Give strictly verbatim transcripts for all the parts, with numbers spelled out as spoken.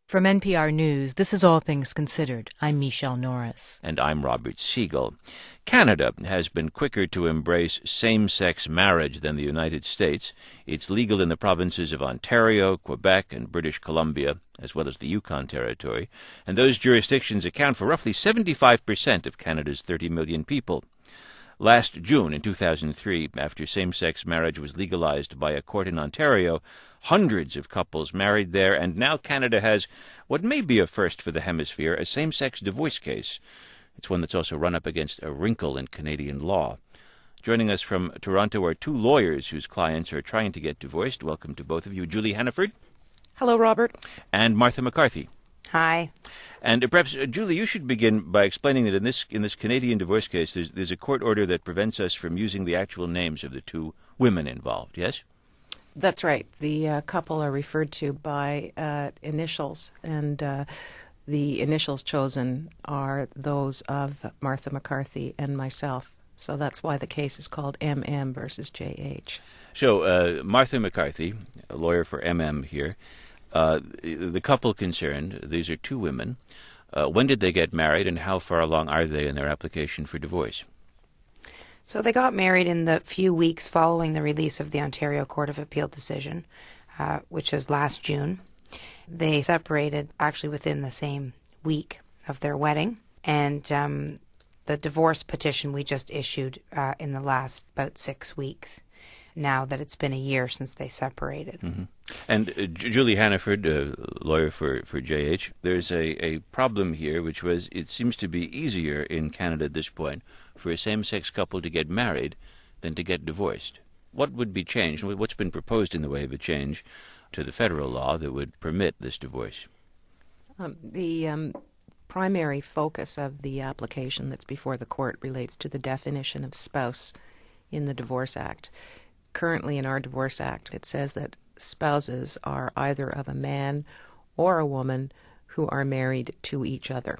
From N P R News, this is All Things Considered. I'm Michelle Norris. And I'm Robert Siegel. Canada has been quicker to embrace same-sex marriage than the United States. It's legal in the provinces of Ontario, Quebec, and British Columbia, as well as the Yukon Territory. And those jurisdictions account for roughly seventy-five percent of Canada's thirty million people. Last June, in two thousand three, after same-sex marriage was legalized by a court in Ontario, hundreds of couples married there, and now Canada has what may be a first for the hemisphere, a same-sex divorce case. It's one that's also run up against a wrinkle in Canadian law. Joining us from Toronto are two lawyers whose clients are trying to get divorced. Welcome to both of you. Julie Hannaford. Hello, Robert. And Martha McCarthy. Hi. And uh, perhaps, uh, Julie, you should begin by explaining that in this in this Canadian divorce case, there's, there's a court order that prevents us from using the actual names of the two women involved, yes? That's right. The uh, couple are referred to by uh, initials, and uh, the initials chosen are those of Martha McCarthy and myself. So that's why the case is called M M versus J H. So uh, Martha McCarthy, a lawyer for M M here, uh, the couple concerned, these are two women. Uh, when did they get married, and how far along are they in their application for divorce? So they got married in the few weeks following the release of the Ontario Court of Appeal decision, uh, which was last June. They separated actually within the same week of their wedding, and um, the divorce petition we just issued uh, in the last about six weeks, now that it's been a year since they separated. Mm-hmm. And uh, J- Julie Hannaford, uh, lawyer for, for J H, there's a, a problem here, which was it seems to be easier in Canada at this point for a same-sex couple to get married than to get divorced. What would be changed? What's been proposed in the way of a change to the federal law that would permit this divorce? Um, the um, primary focus of the application that's before the court relates to the definition of spouse in the Divorce Act. Currently in our Divorce Act, it says that spouses are either of a man or a woman who are married to each other.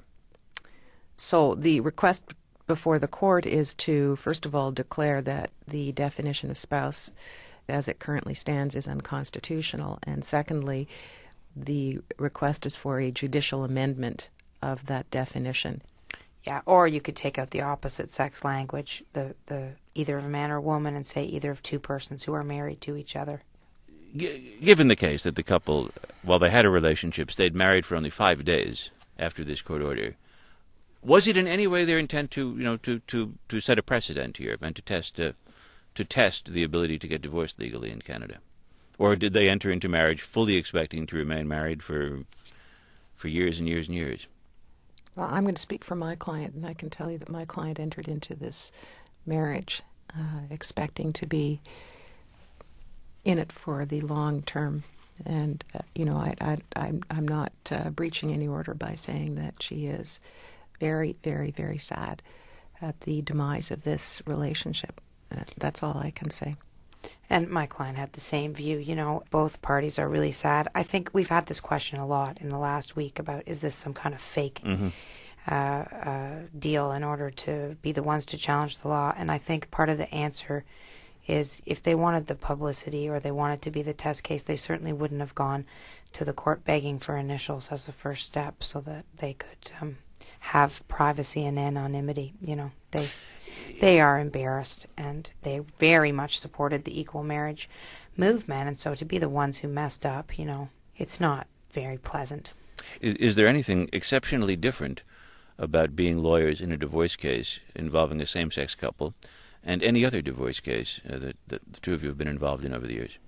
So the request before the court is to, first of all, declare that the definition of spouse as it currently stands is unconstitutional, and secondly, the request is for a judicial amendment of that definition. Yeah, or you could take out the opposite sex language, the, the either of a man or a woman, and say either of two persons who are married to each other. G- given the case that the couple, while they had a relationship, stayed married for only five days after this court order, was it in any way their intent to, you know, to, to, to set a precedent here and to test uh, to test the ability to get divorced legally in Canada, or did they enter into marriage fully expecting to remain married for for years and years and years? Well, I'm going to speak for my client, and I can tell you that my client entered into this marriage uh, expecting to be in it for the long term. And, uh, you know, I, I, I'm, I'm not uh, breaching any order by saying that she is very, very, very sad at the demise of this relationship. Uh, that's all I can say. And my client had the same view. You know, both parties are really sad. I think we've had this question a lot in the last week about, is this some kind of fake mm-hmm. uh, uh, deal in order to be the ones to challenge the law? And I think part of the answer is if they wanted the publicity or they wanted to be the test case, they certainly wouldn't have gone to the court begging for initials as a first step so that they could um, have privacy and anonymity. You know, they... They are embarrassed, and they very much supported the equal marriage movement, and so to be the ones who messed up, you know, it's not very pleasant. Is, is there anything exceptionally different about being lawyers in a divorce case involving a same-sex couple and any other divorce case uh, that, that the two of you have been involved in over the years?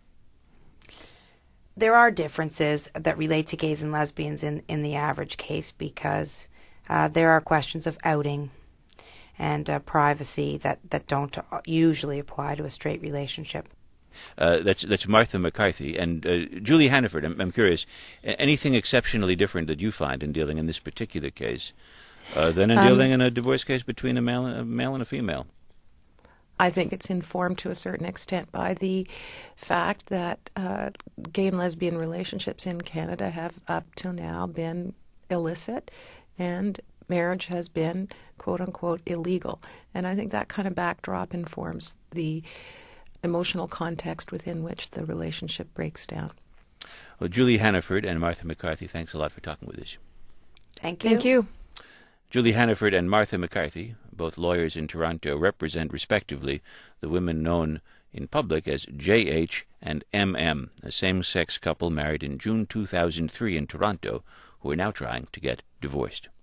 There are differences that relate to gays and lesbians in, in the average case because uh, there are questions of outing and uh, privacy that, that don't usually apply to a straight relationship. Uh, that's that's Martha McCarthy. And uh, Julie Hannaford, I'm, I'm curious, anything exceptionally different that you find in dealing in this particular case uh, than in um, dealing in a divorce case between a male, a male and a female? I think it's informed to a certain extent by the fact that uh, gay and lesbian relationships in Canada have up till now been illicit, and marriage has been, quote-unquote, illegal. And I think that kind of backdrop informs the emotional context within which the relationship breaks down. Well, Julie Hannaford and Martha McCarthy, thanks a lot for talking with us. Thank you. Thank you. Julie Hannaford and Martha McCarthy, both lawyers in Toronto, represent respectively the women known in public as J H and M M, a same-sex couple married in June two thousand three in Toronto, who are now trying to get divorced.